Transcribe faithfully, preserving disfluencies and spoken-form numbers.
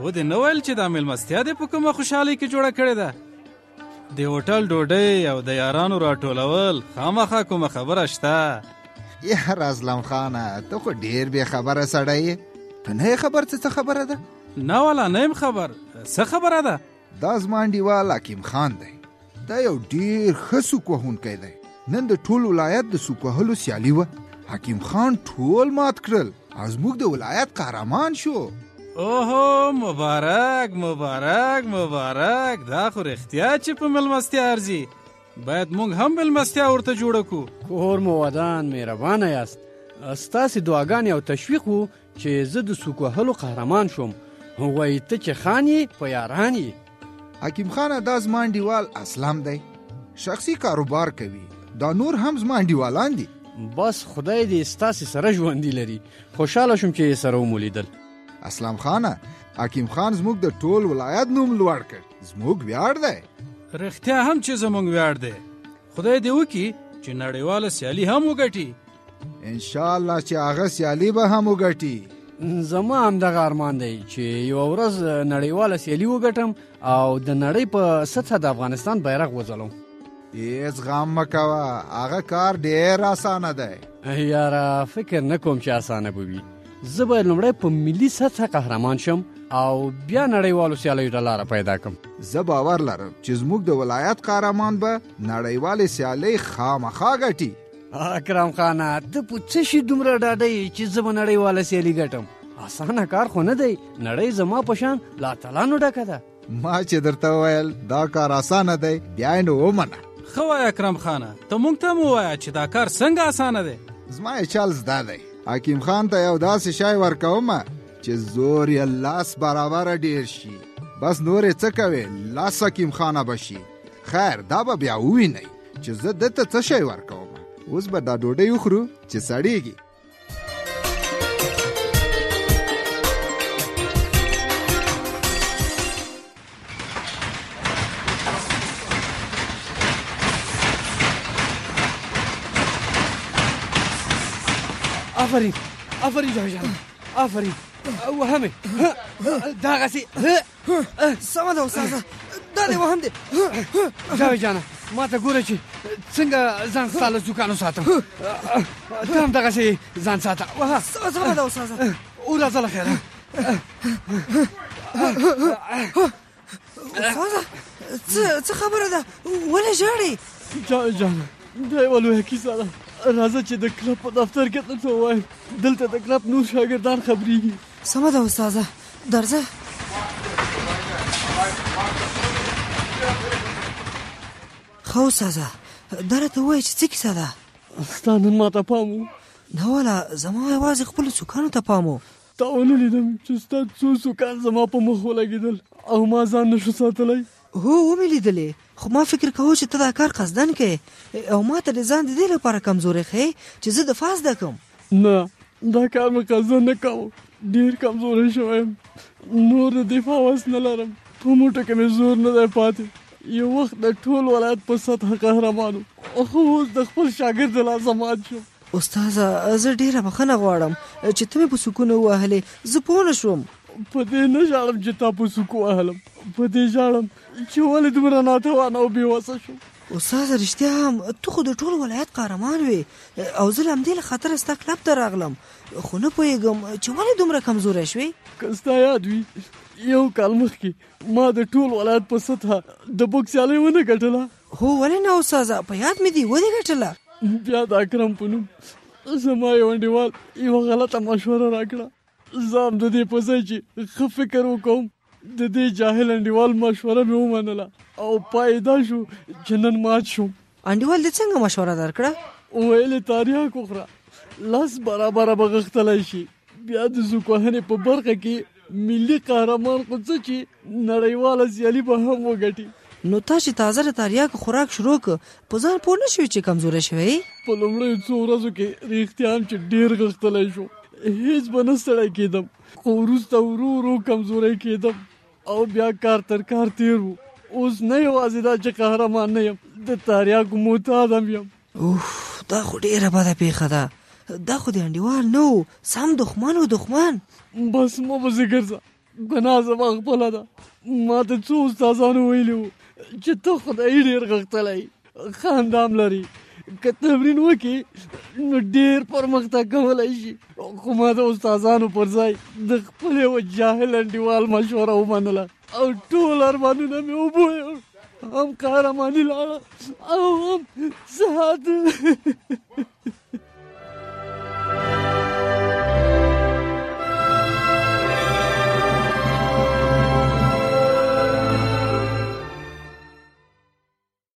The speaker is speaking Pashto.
و دې نه ویل چې دا مېلمستیا دې په کومه خوشحالۍ کې جوړه کړې ده؟ د هوټل ډوډۍ او د یارانو راټولول خامخا کومه خبره شته؟ یار اسلم خانه ته خو ډیر بې خبره سړی یې. ته نه یې خبر څه خبره ده؟ نه والا نه یم خبر. څه خبره ده؟ دا زما انډیوال حکیم خان دی. دا یو ډیر ښه سوک وهونکی دی. نن د ټول ولایت د سوک وهلو سیالي وه. حکیم خان ټول مات کړل او زموږ د ولایت قهرمان شو. اوهو مبارک مبارک مبارک. دا خو رښتیا چې په مېلمستیا ارزي. باید موږ هم مېلمستیا ورته جوړه کړو. کور مو ودان، مهربانه یاست. ستاسې دعاګانې او تشویق و چې زه د سوک وهلو قهرمان شوم. وایي ته چې خان یې په یاران یې. حکیم خانه دا زما انډیوال اسلم دی. شخصي کاروبار کوي. دا نور هم زما انډیوالان دي. بس خدای دې ستاسې سره ژوندي لري. خوشحاله شوم چې سره ومو لیدل. اسلم خانه حکیم خان زموږ د ټول ولایت نوم لوړ کړ. زموږ ویاړ دی. رښتیا هم چې زموږ ویاړ دی. خدای دې وکړي چې نړیواله سیالي هم وګټي. انشاءالله چې هغه سیالي به هم وګټي. زما هم دغه ارمان دی چې یوه ورځ نړیواله سیالي وګټم او د نړۍ په سطحه د افغانستان بیرغ وځلوم. هیڅ غم مه کوه، هغه کار ډېر اسانه دی. یاره فکر نه کوم چې اسانه به وي. زه به لومړی په ملي سطحه قهرمان شم او بیا نړیوالو سیالیو ته لاره پیدا کړم. زه باور لرم چې زموږ د ولایت قهرمان به نړیوالې سیالۍ خامخا ګټي. اکرم خانه ته په څه شي دومره ډاډه چې زه به نړیواله سیالي ګټم؟ اسانه کار خو نه دی. نړۍ زما په شان لا تلانو ډکه ده. ما چې درته وویل دا کار اسانه دی بیا یې نو ومنه. ښه وایه اکرم خانه، ته موږ ته هم ووایه چې دا کار څنګه اسانه دی. زما یې چل زده دی. حکیم خان ته یو داسې شی ورکومه چې زور یې لاس برابره ډیر شي. بس نور یې څه کوې، لاس حکیم خانه به شي. خیر دا به بیا ووینئ چې زه دته څه شی ورکوم. اوس به دا ډوډۍ وخورو چې سړیږي. آفرین آفرین جاوید جان، آفرین. وهمه دغسې سمه ده استاده، دا دی وهم دی. جاوید جانه ما ته ګوره چې څنګه ځان ستا له زوکانو ساتم. ته هم دغسې ځان ساته. وهه سمه ده استاده. وراځه له خیره. استاده څه خبره ده؟ ولې ژاړې؟ جاوید جانه دا یوه لویه کیسه ده. راځه چې د کلب په دفتر کې درته ووایم. دلته د کلب نور شاګردان خبرېږي. سمه ده استاده، درځه. ښه استاده، دا راته ووایه چې څه کیسه ده؟ ستا نن ما ته پام و؟ نه والا، زما یوازې خپلو سوکانو ته پام و. تا ونه لیدم چې ستا څو سوکان زما په مخ ولګېدل او ما ځان نشو ساتلی. هو ومې لیدلې، خو ما فکر کوو چې ته دا کار قصدن کوې او ما ته د ځان د دې لپاره کمزوري ښیې چې زه دفاع زده کړم. نه، دا کار مې قصدن نه کوم. ډېر کمزوری شوی یم. نور د دفاع وس نه لرم. په موټو کې مې زور نه دی پاتې. یو وخت د ټول ولایت په سطحه قهرمان وم، خو اوس د خپل شاګرد له لاسه مات شوم. استاده زه ډېره بخښنه غواړم چې ته مې په سکون ووهلې. زه پوه نه شوم. په دې نه ژاړم چې تا په سوک وهلم، په دې ژاړم چې ولې دومره ناتوانه او بېوسه شوم. استاده رښتیا هم ته خو د ټول ولایت قهرمان وې او زه له همدې له خاطره ستا کلب ته راغلم، خو نه پوهېږم چې ولې دومره کمزوری شوې. که ستا یاد وي یو کال مخکې ما د ټول ولایت په سطحه د بوکس سیالۍ ونه ګټله. هو ولې نه استاده، په یاد مې دي ودې ګټله. بیا د اکرم په نوم زما یو انډیوال یوه غلطه مشوره راکړه. زه هم د دې په ځای چې ښه فکر وکړم د دې جاهل انډیوال مشوره مې ومنله او پای دا شو چې نن مات شوم. انډیوال دې څنګه مشوره درکړه؟ ویل یې تاریاک وخوره، لاس برابره به غښتلی شي. بیا د زوک وهنې په برخه کې ملي قهرمان خو څه چې نړیواله سیالي به هم وګټي. نو تا چې تازه د تاریاکو خوراک شروع کړ په ځان پوه نه شوې چې کمزوری شوی؟ په لومړیو څو ورځو کې رښتیا هم چې ډېر غښتلی شو. هیڅ به نه ستړی کېدم، خو وروسته ورو ورو کمزوری کېدم او بیا کار تر کار تیر و. اوس نه یوازې دا چې قهرمان نه یم، د تاریاکو معتاد هم یم. اوف دا خو ډېره بده پیښه ده. دا خو د انډیوال نه و، سم دښمن و دښمن. بس مه پسې ګرځه، ګناه زما خپله ده. ما ته څو استادانو ویلي وو چې ته خدای ډېر غښتلی خاندام لري، که تمرین وکړي نو ډېر پرمختګ کولی شي. خو ما د استادانو پر ځای د خپل یو جاهل انډیوال مشوره ومنله او ټول ارمانونه مې وبویل. هم قهرماني لاړه او هم صحت.